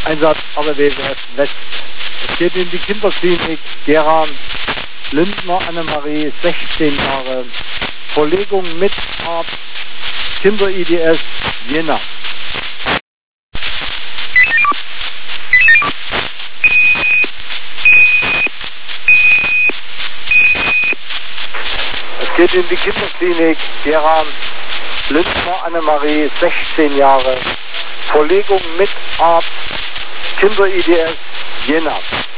Einsatz ABWF West. Es geht in die Kinderklinik Gera Lindner Annemarie, 16 Jahre. Verlegung mit Arzt Kinder-IDS Jena. Es geht in die Kinderklinik Gera Lindner Annemarie, 16 Jahre. Verlegung mit Arzt Kinder-IDS Jena.